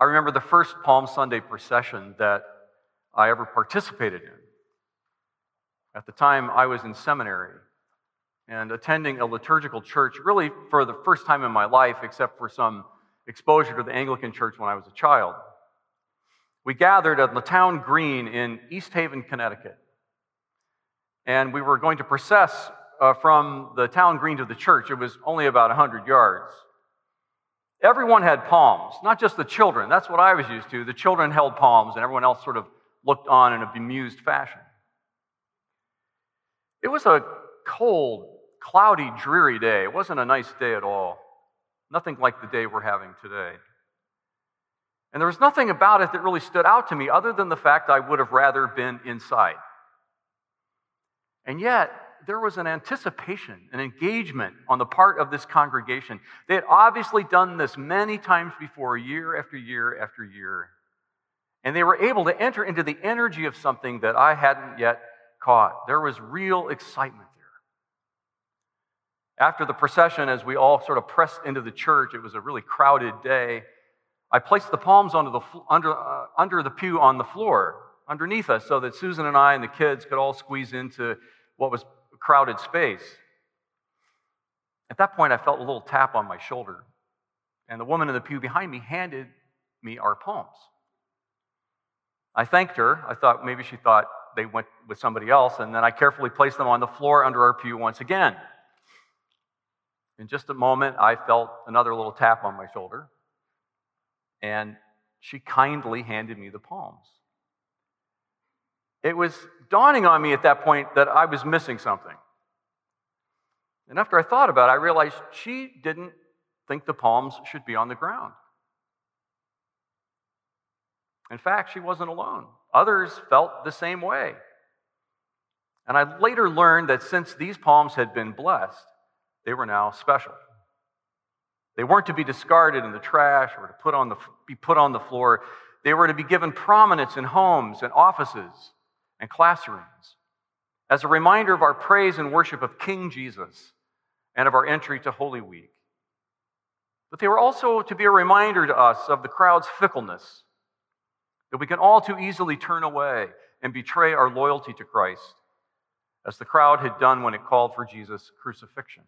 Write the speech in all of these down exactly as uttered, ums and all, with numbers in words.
I remember the first Palm Sunday procession that I ever participated in. At the time, I was in seminary and attending a liturgical church really for the first time in my life, except for some exposure to the Anglican Church when I was a child. We gathered at the town green in East Haven, Connecticut, and we were going to process uh, from the town green to the church. It was only about one hundred yards. Everyone had palms, not just the children. That's what I was used to. The children held palms, and everyone else sort of looked on in a bemused fashion. It was a cold, cloudy, dreary day. It wasn't a nice day at all. Nothing like the day we're having today. And there was nothing about it that really stood out to me other than the fact I would have rather been inside. And yet, there was an anticipation, an engagement on the part of this congregation. They had obviously done this many times before, year after year after year. And they were able to enter into the energy of something that I hadn't yet caught. There was real excitement there. After the procession, as we all sort of pressed into the church, it was a really crowded day. I placed the palms under the, under, uh, under the pew on the floor, underneath us, so that Susan and I and the kids could all squeeze into what was a crowded space. At that point, I felt a little tap on my shoulder, and the woman in the pew behind me handed me our palms. I thanked her. I thought maybe she thought they went with somebody else, and then I carefully placed them on the floor under our pew once again. In just a moment, I felt another little tap on my shoulder, and she kindly handed me the palms. It was dawning on me at that point that I was missing something. And after I thought about it, I realized she didn't think the palms should be on the ground. In fact, she wasn't alone. Others felt the same way. And I later learned that since these palms had been blessed, they were now special. They weren't to be discarded in the trash or to put on the, be put on the floor. They were to be given prominence in homes and offices and classrooms as a reminder of our praise and worship of King Jesus and of our entry to Holy Week. But they were also to be a reminder to us of the crowd's fickleness, that we can all too easily turn away and betray our loyalty to Christ, as the crowd had done when it called for Jesus' crucifixion.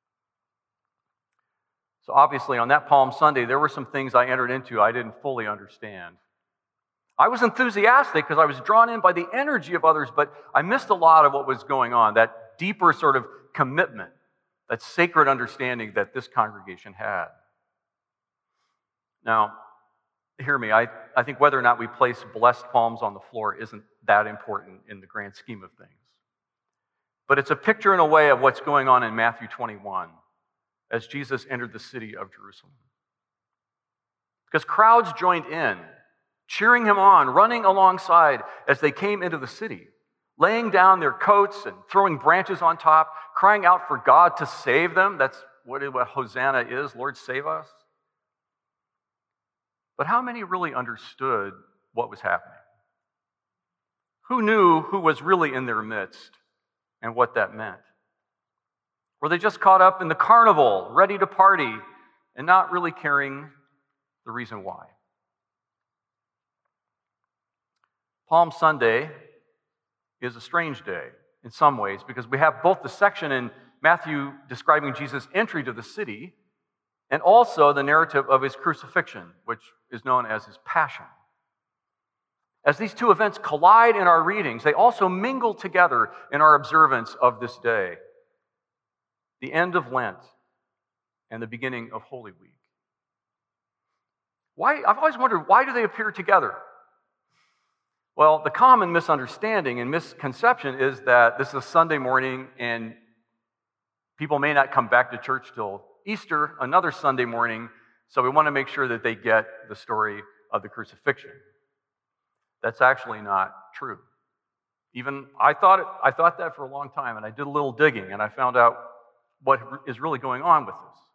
So obviously, on that Palm Sunday, there were some things I entered into I didn't fully understand. I was enthusiastic because I was drawn in by the energy of others, but I missed a lot of what was going on, that deeper sort of commitment, that sacred understanding that this congregation had. Now, hear me, I, I think whether or not we place blessed palms on the floor isn't that important in the grand scheme of things. But it's a picture in a way of what's going on in Matthew twenty-one as Jesus entered the city of Jerusalem. Because crowds joined in, cheering him on, running alongside as they came into the city, laying down their coats and throwing branches on top, crying out for God to save them. That's what, what Hosanna is, Lord, save us. But how many really understood what was happening? Who knew who was really in their midst and what that meant? Were they just caught up in the carnival, ready to party, and not really caring the reason why? Palm Sunday is a strange day in some ways because we have both the section in Matthew describing Jesus' entry to the city and also the narrative of his crucifixion, which is known as his passion. As these two events collide in our readings, they also mingle together in our observance of this day, the end of Lent and the beginning of Holy Week. Why? I've always wondered, why do they appear together? Well, the common misunderstanding and misconception is that this is a Sunday morning and people may not come back to church till Easter, another Sunday morning, so we want to make sure that they get the story of the crucifixion. That's actually not true. Even I thought it, I thought that for a long time, and I did a little digging, and I found out what is really going on with this.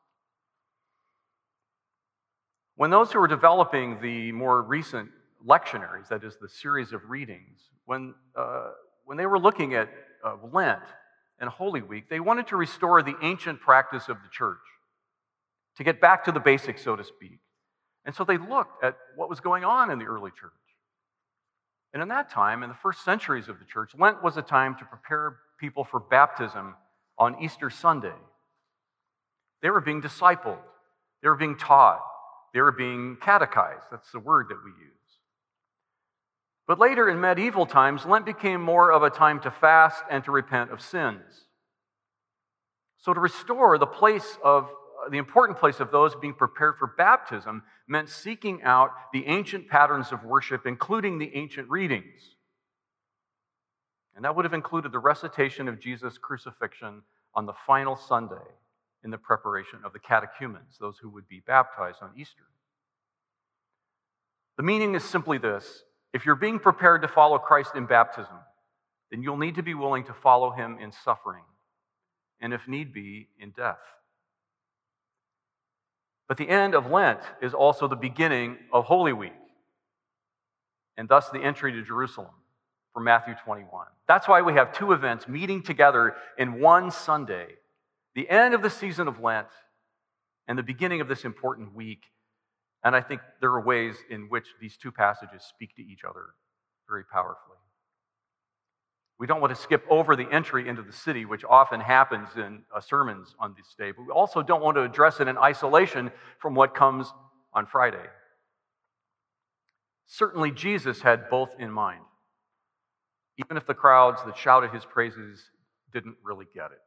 When those who were developing the more recent lectionaries, that is the series of readings, when, uh, when they were looking at uh, Lent and Holy Week, they wanted to restore the ancient practice of the church, to get back to the basics, so to speak, And so they looked at what was going on in the early church. And in that time, in the first centuries of the church, Lent was a time to prepare people for baptism on Easter Sunday. They were being discipled. They were being taught. They were being catechized. That's the word that we use. But later in medieval times, Lent became more of a time to fast and to repent of sins. So to restore the place of the important place of those being prepared for baptism meant seeking out the ancient patterns of worship, including the ancient readings. And that would have included the recitation of Jesus' crucifixion on the final Sunday in the preparation of the catechumens, those who would be baptized on Easter. The meaning is simply this: if you're being prepared to follow Christ in baptism, then you'll need to be willing to follow him in suffering, and if need be, in death. But the end of Lent is also the beginning of Holy Week, and thus the entry to Jerusalem from Matthew twenty-one. That's why we have two events meeting together in one Sunday, the end of the season of Lent and the beginning of this important week. And I think there are ways in which these two passages speak to each other very powerfully. We don't want to skip over the entry into the city, which often happens in uh, sermons on this day, but we also don't want to address it in isolation from what comes on Friday. Certainly, Jesus had both in mind, even if the crowds that shouted his praises didn't really get it.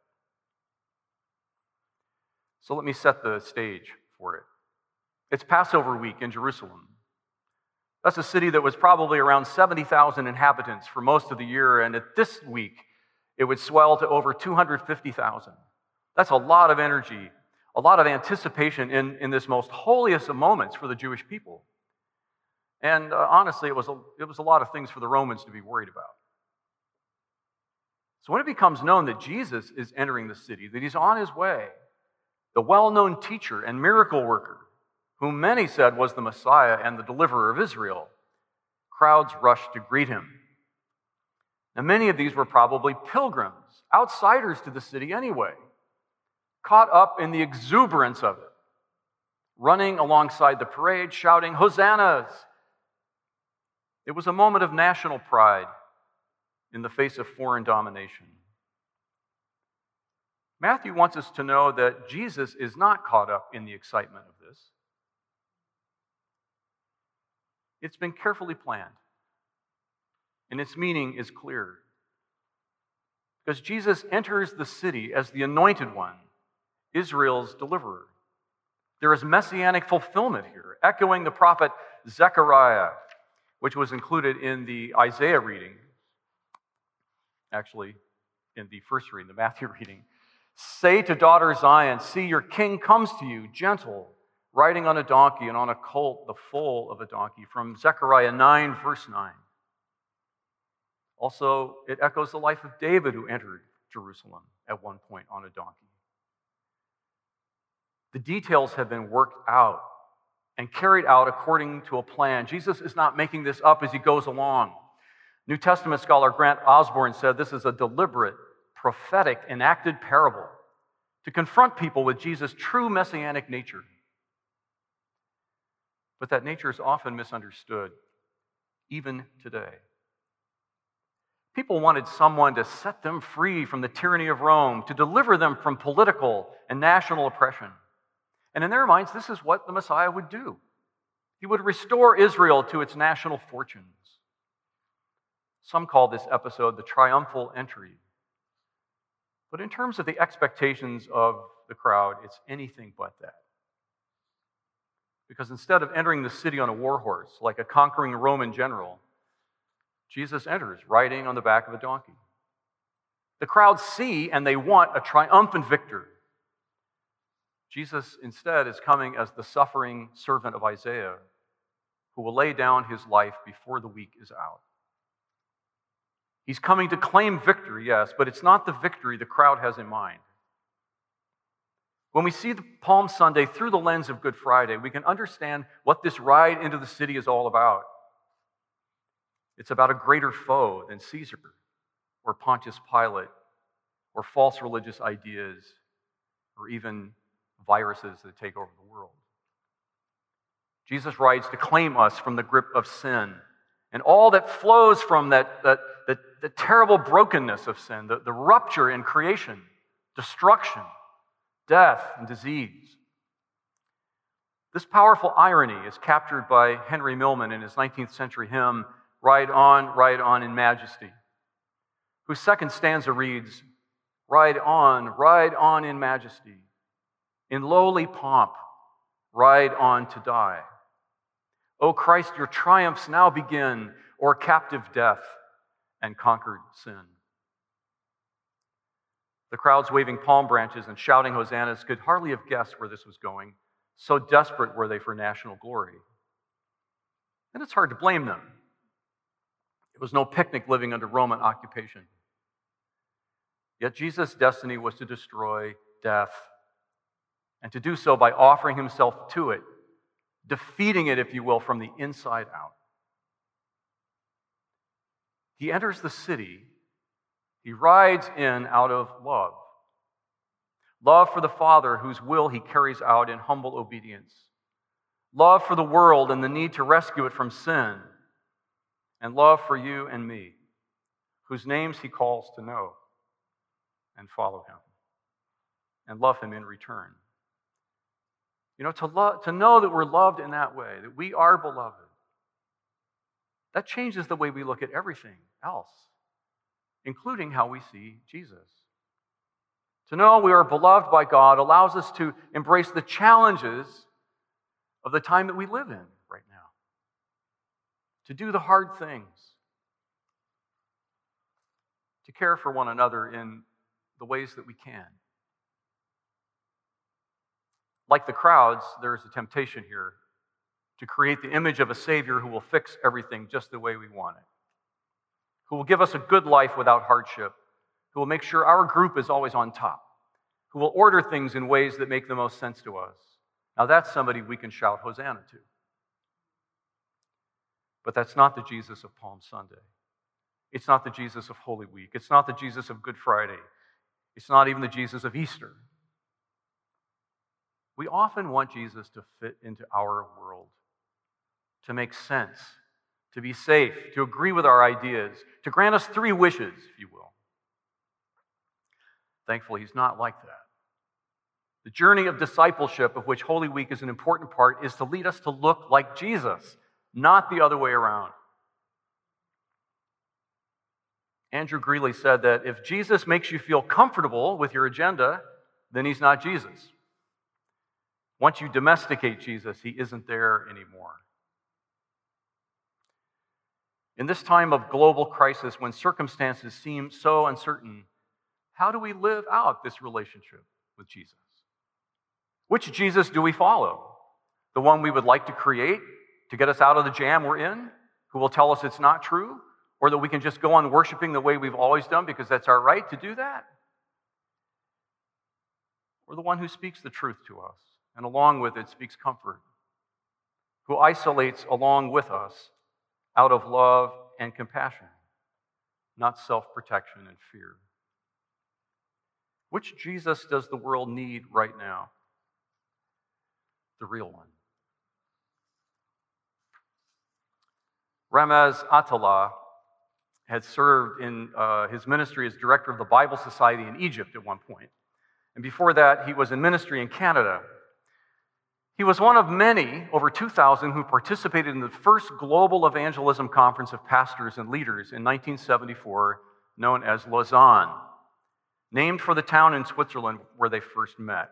So let me set the stage for it. It's Passover week in Jerusalem. That's a city that was probably around seventy thousand inhabitants for most of the year, and at this week, it would swell to over two hundred fifty thousand. That's a lot of energy, a lot of anticipation in, in this most holiest of moments for the Jewish people. And uh, honestly, it was, a, it was a lot of things for the Romans to be worried about. So when it becomes known that Jesus is entering the city, that he's on his way, the well-known teacher and miracle worker, whom many said was the Messiah and the deliverer of Israel, crowds rushed to greet him. Now, many of these were probably pilgrims, outsiders to the city anyway, caught up in the exuberance of it, running alongside the parade, shouting, "Hosannas!" It was a moment of national pride in the face of foreign domination. Matthew wants us to know that Jesus is not caught up in the excitement of this. It's been carefully planned, and its meaning is clear. Because Jesus enters the city as the anointed one, Israel's deliverer. There is messianic fulfillment here, echoing the prophet Zechariah, which was included in the Isaiah reading, actually in the first reading, the Matthew reading. "Say to daughter Zion, see, your king comes to you, gentle, riding on a donkey and on a colt, the foal of a donkey," from Zechariah nine, verse nine. Also, it echoes the life of David, who entered Jerusalem at one point on a donkey. The details have been worked out and carried out according to a plan. Jesus is not making this up as he goes along. New Testament scholar Grant Osborne said this is a deliberate, prophetic, enacted parable to confront people with Jesus' true messianic nature. But that nature is often misunderstood, even today. People wanted someone to set them free from the tyranny of Rome, to deliver them from political and national oppression. And in their minds, this is what the Messiah would do. He would restore Israel to its national fortunes. Some call this episode the triumphal entry. But in terms of the expectations of the crowd, it's anything but that. Because instead of entering the city on a war horse, like a conquering Roman general, Jesus enters riding on the back of a donkey. The crowds see and they want a triumphant victor. Jesus instead is coming as the suffering servant of Isaiah, who will lay down his life before the week is out. He's coming to claim victory, yes, but it's not the victory the crowd has in mind. When we see the Palm Sunday through the lens of Good Friday, we can understand what this ride into the city is all about. It's about a greater foe than Caesar or Pontius Pilate or false religious ideas or even viruses that take over the world. Jesus rides to claim us from the grip of sin and all that flows from that, that, that, the terrible brokenness of sin, the, the rupture in creation, destruction, death, and disease. This powerful irony is captured by Henry Millman in his nineteenth century hymn, Ride On, Ride On in Majesty, whose second stanza reads, Ride on, ride on in majesty, in lowly pomp, ride on to die. O Christ, your triumphs now begin o'er captive death and conquered sin. The crowds waving palm branches and shouting hosannas could hardly have guessed where this was going. So desperate were they for national glory. And it's hard to blame them. It was no picnic living under Roman occupation. Yet Jesus' destiny was to destroy death, and to do so by offering himself to it, defeating it, if you will, from the inside out. He enters the city. He rides in out of love. Love for the Father, whose will he carries out in humble obedience. Love for the world and the need to rescue it from sin. And love for you and me, whose names he calls to know and follow him and love him in return. You know, to, love, to know that we're loved in that way, that we are beloved, that changes the way we look at everything else, including how we see Jesus. To know we are beloved by God allows us to embrace the challenges of the time that we live in right now, to do the hard things, to care for one another in the ways that we can. Like the crowds, there is a temptation here to create the image of a Savior who will fix everything just the way we want it, who will give us a good life without hardship, who will make sure our group is always on top, who will order things in ways that make the most sense to us. Now that's somebody we can shout Hosanna to. But that's not the Jesus of Palm Sunday. It's not the Jesus of Holy Week. It's not the Jesus of Good Friday. It's not even the Jesus of Easter. We often want Jesus to fit into our world, to make sense, to be safe, to agree with our ideas, to grant us three wishes, if you will. Thankfully, he's not like that. The journey of discipleship, of which Holy Week is an important part, is to lead us to look like Jesus, not the other way around. Andrew Greeley said that if Jesus makes you feel comfortable with your agenda, then he's not Jesus. Once you domesticate Jesus, he isn't there anymore. In this time of global crisis, when circumstances seem so uncertain, how do we live out this relationship with Jesus? Which Jesus do we follow? The one we would like to create to get us out of the jam we're in, who will tell us it's not true, or that we can just go on worshiping the way we've always done because that's our right to do that? Or the one who speaks the truth to us, and along with it speaks comfort, who isolates along with us out of love and compassion, not self-protection and fear? Which Jesus does the world need right now? The real one. Ramez Attallah had served in uh, his ministry as director of the Bible Society in Egypt at one point. And before that, he was in ministry in Canada. He was one of many, over two thousand, who participated in the first global evangelism conference of pastors and leaders in nineteen seventy-four, known as Lausanne, named for the town in Switzerland where they first met.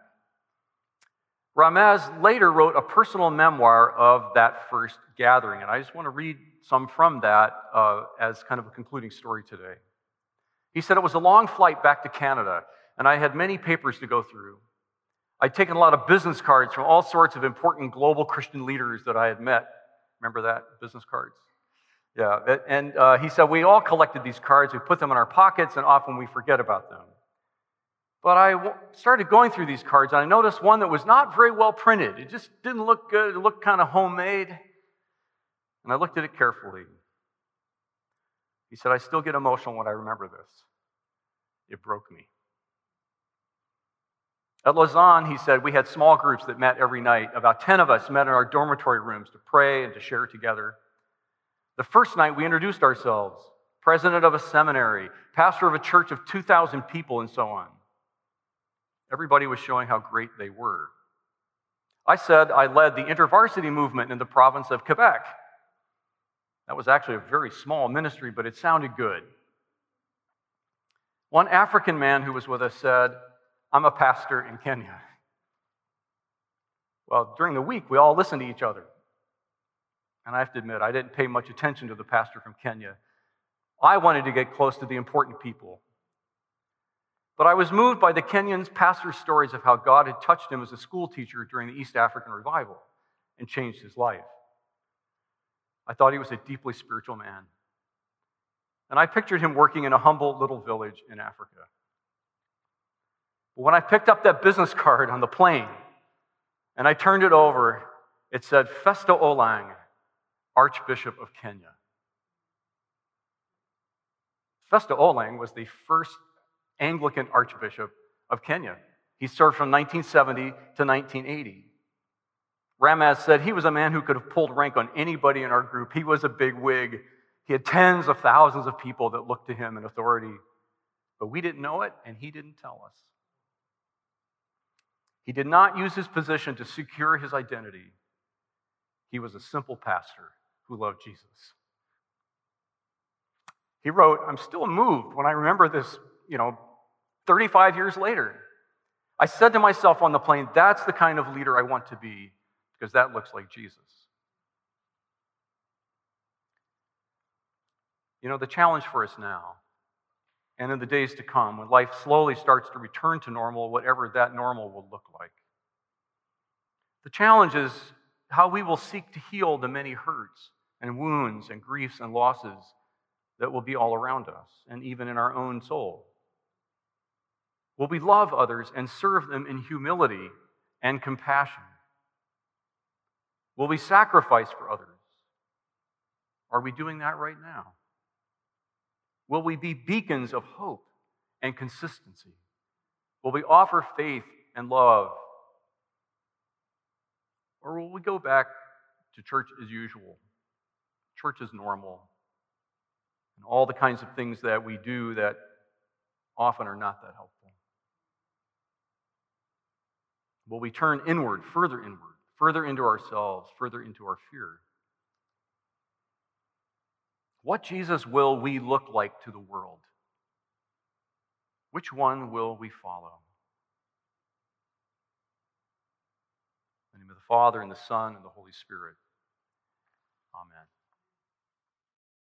Ramez later wrote a personal memoir of that first gathering, and I just want to read some from that uh, as kind of a concluding story today. He said, "It was a long flight back to Canada, and I had many papers to go through. I'd taken a lot of business cards from all sorts of important global Christian leaders that I had met." Remember that? Business cards? Yeah, and uh, he said, "We all collected these cards, we put them in our pockets, and often we forget about them. But I w- started going through these cards, and I noticed one that was not very well printed. It just didn't look good. It looked kind of homemade. And I looked at it carefully." He said, "I still get emotional when I remember this. It broke me." At Lausanne, he said, we had small groups that met every night. About ten of us met in our dormitory rooms to pray and to share together. The first night, we introduced ourselves, president of a seminary, pastor of a church of two thousand people, and so on. Everybody was showing how great they were. I said I led the InterVarsity movement in the province of Quebec. That was actually a very small ministry, but it sounded good. One African man who was with us said, I'm a pastor in Kenya. Well, during the week, we all listened to each other. And I have to admit, I didn't pay much attention to the pastor from Kenya. I wanted to get close to the important people. But I was moved by the Kenyan's pastor's stories of how God had touched him as a school teacher during the East African revival and changed his life. I thought he was a deeply spiritual man. And I pictured him working in a humble little village in Africa. But when I picked up that business card on the plane and I turned it over, it said, Festo Olang, Archbishop of Kenya. Festo Olang was the first Anglican Archbishop of Kenya. He served from nineteen seventy to nineteen eighty. Ramaz said he was a man who could have pulled rank on anybody in our group. He was a big wig. He had tens of thousands of people that looked to him in authority. But we didn't know it, and he didn't tell us. He did not use his position to secure his identity. He was a simple pastor who loved Jesus. He wrote, I'm still moved when I remember this, you know, thirty-five years later. I said to myself on the plane, that's the kind of leader I want to be, because that looks like Jesus. You know, the challenge for us now, and in the days to come, when life slowly starts to return to normal, whatever that normal will look like, the challenge is how we will seek to heal the many hurts and wounds and griefs and losses that will be all around us, and even in our own soul. Will we love others and serve them in humility and compassion? Will we sacrifice for others? Are we doing that right now? Will we be beacons of hope and consistency? Will we offer faith and love? Or will we go back to church as usual, church as normal, and all the kinds of things that we do that often are not that helpful? Will we turn inward, further inward, further into ourselves, further into our fear? What Jesus will we look like to the world? Which one will we follow? In the name of the Father, and the Son, and the Holy Spirit. Amen.